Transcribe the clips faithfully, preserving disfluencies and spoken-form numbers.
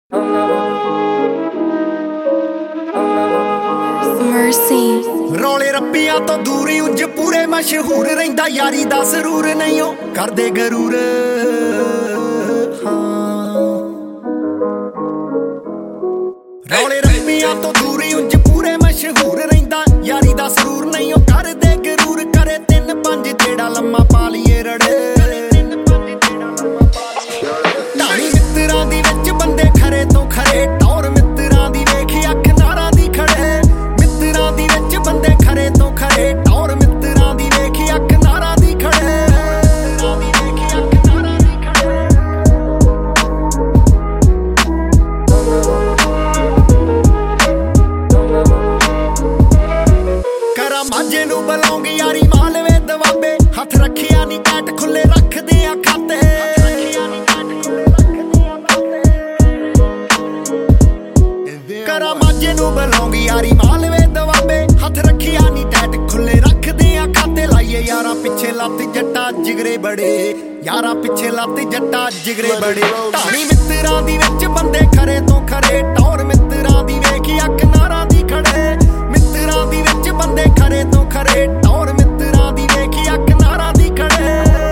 Mercy ਰੌਲੇ ਰੱਪੀਆਂ ਤੋਂ ਦੂਰੀ ਉਂਝ ਪੂਰੇ ਮਸ਼ਹੂਰ ਰਹਿੰਦਾ ਯਾਰੀ ਦਾ ਸਰੂਰ ਨਹੀਂ ਉਹ ਕਰਦੇ ਗਰੂਰ ਰੌਲੇ ਰੱਪੀਆਂ ਤੋਂ ਦੂਰੀ ਉਂਝ ਪੂਰੇ ਮਸ਼ਹੂਰ ਰਹਿੰਦਾ ਯਾਰੀ ਦਾ ਸਰੂਰ ਨਹੀਂ ਉਹ ਕਰਦੇ ਗਰੂਰ ਕਰੇ ਤਿੰਨ ਪੰਜ ਜਿਹੜਾ ਲੰਮਾ ਪਾ ਲਈਏ ਰੜੇ ਢਾਣੀ ਮਿੱਤਰਾਂ ਦੀ ਵਿੱਚ ਬੰਦੇ ਖਰੇ ਤੋਂ ਖਰੇ ਟੌਰ ਮਿੱਤਰਾਂ ਦੀ ਵੇਖੀ ਅੱਖ ਨਾਰਾਂ ਦੀ ਖੜੇ ਮਿੱਤਰਾਂ ਦੀ ਵਿੱਚ ਬੰਦੇ ਖਰੇ ਤੋਂ ਖਰੇ ਟੌਰ ਮਿੱਤਰਾਂ ਦੀ ਵੇਖੀ ਅੱਖ ਨਾਰਾਂ ਦੀ ਖੜੇ ਕਰਾਂ ਮਾਝੇ ਨੂੰ ਬਲੌਂਗ ਯਾਰੀ ਮਾਲਵੇ ਦਵਾਬੇ ਹੱਥ ਰੱਖਿਆ ਨੀ ਕੈਟ ਖੁੱਲੇ ਰੱਖਦੇ ਆ ਖਾਤੇ ਕਰਾਂ ਮਾਝੇ ਨੂੰ ਬਲੌਂਗ ਯਾਰੀ ਮਾਲਵੇ ਦਵਾਬੇ ਹੱਥ ਰੱਖਿਆ ਨੀ ਟੈਟ ਖੁੱਲੇ ਰੱਖਦੇ ਆ ਖਾਤੇ ਲਾਈਏ ਯਾਰਾਂ ਪਿੱਛੇ ਲੱਤ ਜੱਟਾ ਜਿਗਰੇ ਬੜੇ ਯਾਰਾਂ ਪਿੱਛੇ ਲੱਤ ਜੱਟਾ ਜਿਗਰੇ ਬੜੇ ਢਾਣੀ ਮਿੱਤਰਾਂ ਦੀ ਵਿੱਚ ਬੰਦੇ ਖਰੇ ਤੋਂ ਖਰੇ ਟੌਰ ਮਿੱਤਰਾਂ ਦੀ ਵੇਖੀ ਅੱਖ ਨਾਰਾਂ ਦੀ ਖੜੇ ਮਿੱਤਰਾਂ ਦੀ ਵਿੱਚ ਬੰਦੇ ਖਰੇ ਤੋਂ ਖਰੇ ਟੌਰ ਮਿੱਤਰਾਂ ਦੀ ਵੇਖੀ ਅੱਖ ਨਾਰਾਂ ਦੀ ਖੜੇ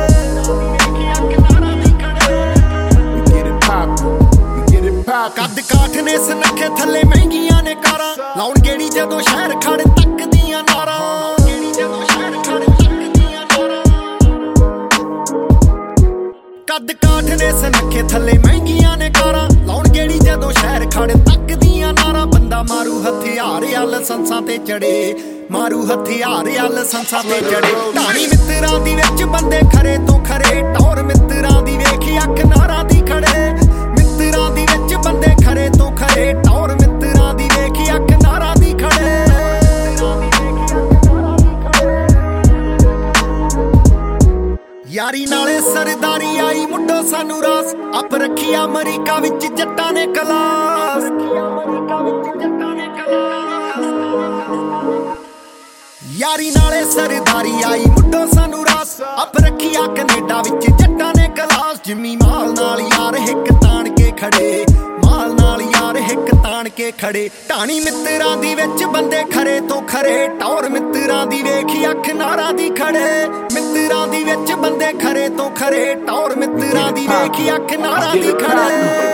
ਕੱਦ ਕਾਠ ਨੇ ਸਨੱਖੇ ਥੱਲੇ ਮਹਿੰਗੀਆਂ ਨੇ ਕਾਰਾਂ ਲਾਉਣ ਗੇੜੀ ਜਦੋਂ ਸ਼ਹਿਰ ਖੜ ਤੱਕਦੀਆਂ ਨਾਰਾਂ ਕੱਦ ਕਾਠ ਨੇ ਸਨੱਖੇ ਥੱਲੇ ਮਹਿੰਗੀਆਂ ਨੇ ਕਾਰਾਂ ਲਾਉਣ ਗੇੜੀ ਜਦੋਂ ਸ਼ਹਿਰ ਖੜ ਤੱਕਦੀਆਂ ਨਾਰਾਂ ਬੰਦਾ ਮਾਰੂ ਹਥਿਆਰ ਆ ਲਾਇਸੈਂਸਾਂ ਤੇ ਚੜੇ ਮਾਰੂ ਹਥਿਆਰ ਆ ਲਾਇਸੈਂਸਾਂ ਤੇ ਚੜੇ ਢਾਣੀ ਮਿੱਤਰਾਂ ਦੀ ਵਿੱਚ ਬੰਦੇ ਖਰੇ ਤੋਂ ਖਰੇ ਟੌਰ ਮਿੱਤਰਾਂ ਦੀ ਵੇਖੀ ਅੱਖ ਨਾਰਾਂ ਦੀ ਖੜੇ ਮਿੱਤਰਾਂ ਦੀ ਵਿੱਚ ਬੰਦੇ ਖਰੇ ਤੋਂ ਖਰੇ ਟੌਰ ਮਿੱਤਰਾਂ ਦੀ ਵੇਖੀ ਅੱਖ ਨਾਰਾਂ ਦੀ ਖੜੇ ਯਾਰੀ ਨਾਲੇ ਸਰਦਾਰੀ ਆਈ ਮੁੰਡੋ ਸਾਨੂੰ ਰਾਸ ਆਪ ਰੱਖੀ ਅਮਰੀਕਾ ਵਿੱਚ ਜੱਟਾਂ ਨੇ ਕਲਾਸ ਯਾਰੀ ਨਾਲੇ ਸਰਦਾਰੀ ਆਈ ਮੁੰਡੋ ਸਾਨੂੰ ਰਾਸ ਆਪ ਰੱਖੀ ਆ ਕੈਨੇਡਾ ਵਿੱਚ ਜੱਟਾਂ ਨੇ ਕਲਾਸ ਜਿੰਮੀ ਮਾਲ ਨਾਲ ਯਾਰ ਹਿੱਕ ਤਾਣ ਕੇ ਖੜੇ ਮਾਲ ਨਾਲ ਯਾਰ ਹਿੱਕ ਤਾਣ ਕੇ ਖੜੇ ਢਾਣੀ ਮਿੱਤਰਾਂ ਦੀ ਵਿੱਚ ਬੰਦੇ ਖਰੇ ਤੋਂ ਖਰੇ ਟੌਰ ਮਿੱਤਰਾਂ ਦੀ ਵੇਖੀ ਅੱਖ ਨਾਰਾਂ ਦੀ ਖੜੇ ਮਿੱਤਰਾਂ ਦੀ ਵਿੱਚ ਬੰਦੇ ਖਰੇ ਤੋਂ ਖਰੇ ਟੌਰ ਮਿੱਤਰਾਂ ਦੀ ਵੇਖੀ ਅੱਖ ਨਾਰਾਂ ਦੀ ਖੜੇ